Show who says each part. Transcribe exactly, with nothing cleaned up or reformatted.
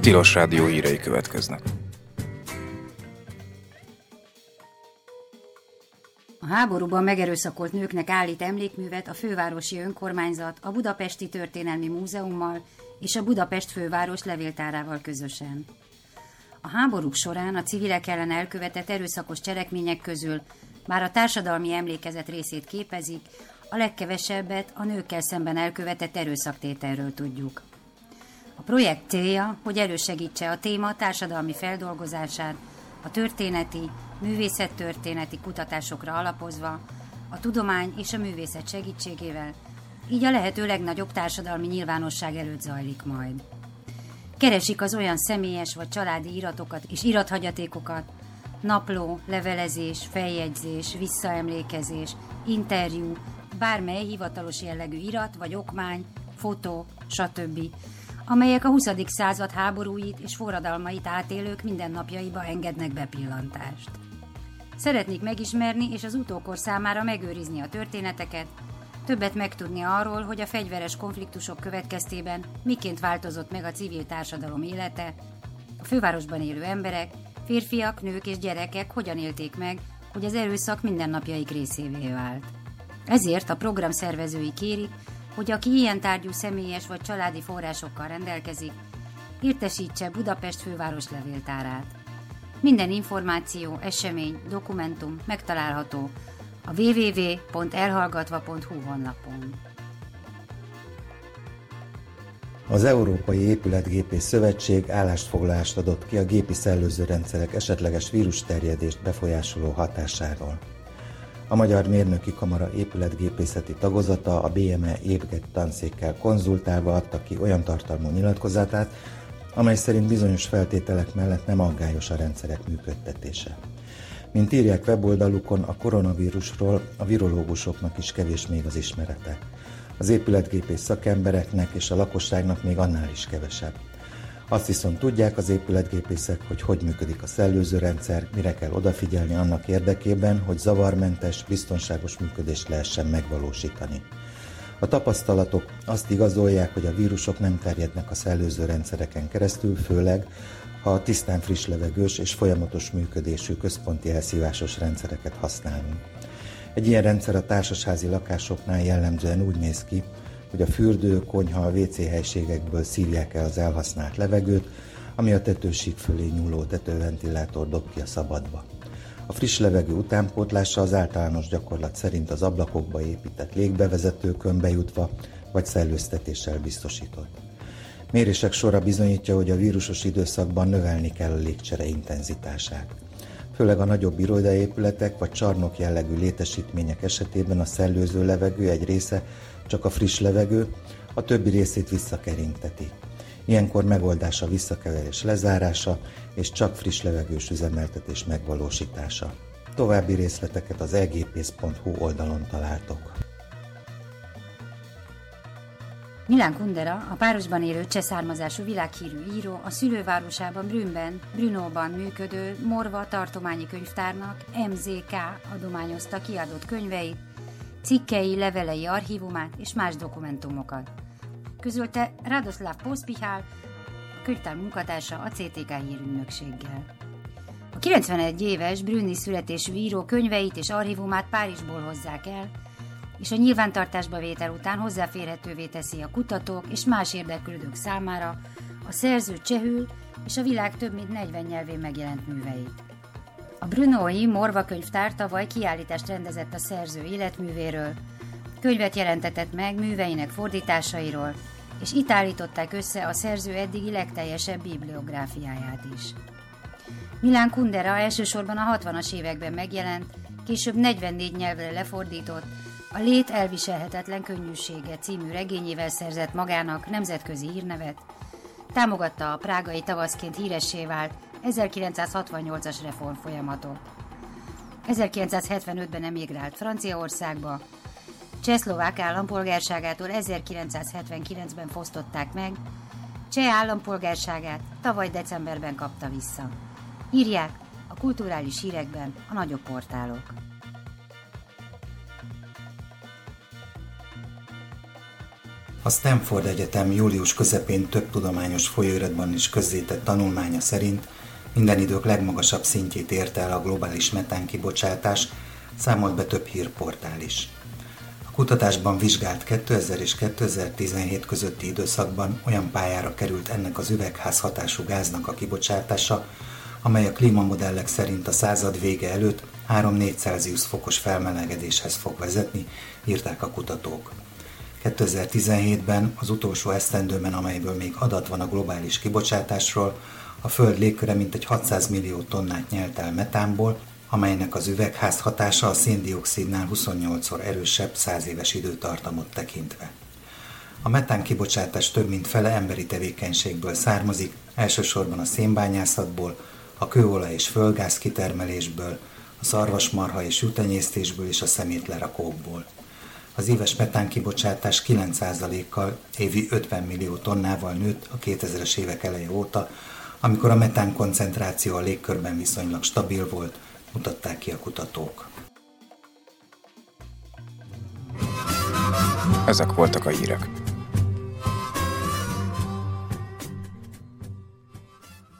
Speaker 1: Tilos Rádió hírei következnek.
Speaker 2: A háborúban megerőszakolt nőknek állít emlékművet a fővárosi önkormányzat a Budapesti Történelmi Múzeummal és a Budapest főváros levéltárával közösen. A háborúk során a civilek ellen elkövetett erőszakos cselekmények közül bár a társadalmi emlékezet részét képezik, a legkevesebbet a nőkkel szemben elkövetett erőszaktételről tudjuk. A projekt célja, hogy elősegítse a téma társadalmi feldolgozását, a történeti, művészettörténeti kutatásokra alapozva, a tudomány és a művészet segítségével, így a lehető legnagyobb társadalmi nyilvánosság előtt zajlik majd. Keresik az olyan személyes vagy családi iratokat és irathagyatékokat, napló, levelezés, feljegyzés, visszaemlékezés, interjú, bármely hivatalos jellegű irat vagy okmány, fotó, stb., amelyek a huszadik század háborúit és forradalmait átélők mindennapjaiba engednek bepillantást. Szeretnék megismerni és az utókor számára megőrizni a történeteket, többet megtudni arról, hogy a fegyveres konfliktusok következtében miként változott meg a civil társadalom élete, a fővárosban élő emberek, férfiak, nők és gyerekek hogyan élték meg, hogy az erőszak mindennapjaik részévé vált. Ezért a program szervezői kérik, hogy aki ilyen tárgyú személyes vagy családi forrásokkal rendelkezik, értesítse Budapest főváros levéltárát. Minden információ, esemény, dokumentum megtalálható a double-u double-u double-u pont elhallgatva pont hu honlapon.
Speaker 3: Az Európai Épületgépész Szövetség állásfoglalást adott ki a gépi szellőzőrendszerek esetleges vírusterjedést befolyásoló hatásáról. A Magyar Mérnöki Kamara épületgépészeti tagozata a bé em e épület tanszékkel konzultálva adta ki olyan tartalmú nyilatkozatát, amely szerint bizonyos feltételek mellett nem aggályos a rendszerek működtetése. Mint írják weboldalukon, a koronavírusról a virológusoknak is kevés még az ismerete. Az épületgépész szakembereknek és a lakosságnak még annál is kevesebb. Azt viszont tudják az épületgépészek, hogy hogy működik a szellőzőrendszer, mire kell odafigyelni annak érdekében, hogy zavarmentes, biztonságos működést lehessen megvalósítani. A tapasztalatok azt igazolják, hogy a vírusok nem terjednek a szellőzőrendszereken keresztül, főleg, ha tisztán friss levegős és folyamatos működésű központi elszívásos rendszereket használunk. Egy ilyen rendszer a társasházi lakásoknál jellemzően úgy néz ki, hogy a fürdő, konyha, a vé cé helységekből szívják el az elhasznált levegőt, ami a tetősík fölé nyúló tetőventilátor dob ki a szabadba. A friss levegő utánpótlása az általános gyakorlat szerint az ablakokba épített légbevezetőkön bejutva vagy szellőztetéssel biztosított. Mérések sora bizonyítja, hogy a vírusos időszakban növelni kell a légcsere intenzitását. Főleg a nagyobb irodaépületek vagy csarnok jellegű létesítmények esetében a szellőző levegő egy része csak a friss levegő, a többi részét visszakeringteti. Ilyenkor megoldás a visszakeverés lezárása és csak friss levegős üzemeltetés megvalósítása. További részleteket az e gépész pont hu oldalon találtok.
Speaker 2: Milán Kundera, a Párosban élő cseh származású világhírű író, a szülővárosában Brünnben, Brnóban működő Morva tartományi könyvtárnak em zé ká adományozta kiadott könyveit, cikkei, levelei archívumát és más dokumentumokat. Közölte Radoslav Pospihál, a könyvtár munkatársa a cé té ká hírügynökséggel. A kilencvenegy éves brünni születésű író könyveit és archívumát Párizsból hozzák el, és a nyilvántartásba vétel után hozzáférhetővé teszi a kutatók és más érdeklődők számára a szerző csehül és a világ több mint negyven nyelvén megjelent műveit. A brnói Morva könyvtár tavaly kiállítást rendezett a szerző életművéről, könyvet jelentetett meg műveinek fordításairól, és itt állították össze a szerző eddigi legteljesebb bibliográfiáját is. Milán Kundera elsősorban a hatvanas években megjelent, később negyvennégy nyelvre lefordított, a Lét elviselhetetlen könnyűsége című regényével szerzett magának nemzetközi hírnevet, támogatta a prágai tavaszként híressé vált ezerkilencszázhatvannyolcas reform folyamatot. ezerkilencszázhetvenötben emigrált Franciaországba, csehszlovák állampolgárságától ezerkilencszázhetvenkilencben fosztották meg, cseh állampolgárságát tavaly decemberben kapta vissza. Írják a kulturális hírekben a nagyobb portálok.
Speaker 3: A Stanford Egyetem július közepén több tudományos folyóiratban is közzétett tanulmánya szerint minden idők legmagasabb szintjét érte el a globális metánkibocsátás, számolt be több hírportál is. A kutatásban vizsgált kétezer és kétezer-tizenhét közötti időszakban olyan pályára került ennek az üvegházhatású gáznak a kibocsátása, amely a klímamodellek szerint a század vége előtt három-négy Celsius fokos felmelegedéshez fog vezetni, írták a kutatók. kétezer-tizenhétben, az utolsó esztendőben, amelyből még adat van a globális kibocsátásról, a Föld légköre mintegy hatszáz millió tonnát nyelt el metánból, amelynek az üvegházhatása a szén-dioxidnál huszonnyolcszor erősebb száz éves időtartamot tekintve. A metán kibocsátás több mint fele emberi tevékenységből származik, elsősorban a szénbányászatból, a kőolaj és földgáz kitermelésből, a szarvasmarha és juhtenyésztésből és a szemétlerakókból. Az éves metán kibocsátás kilenc százalékkal, évi ötven millió tonnával nőtt a kétezres évek eleje óta, amikor a metán koncentráció a légkörben viszonylag stabil volt, mutatták ki a kutatók.
Speaker 1: Ezek voltak a hírek.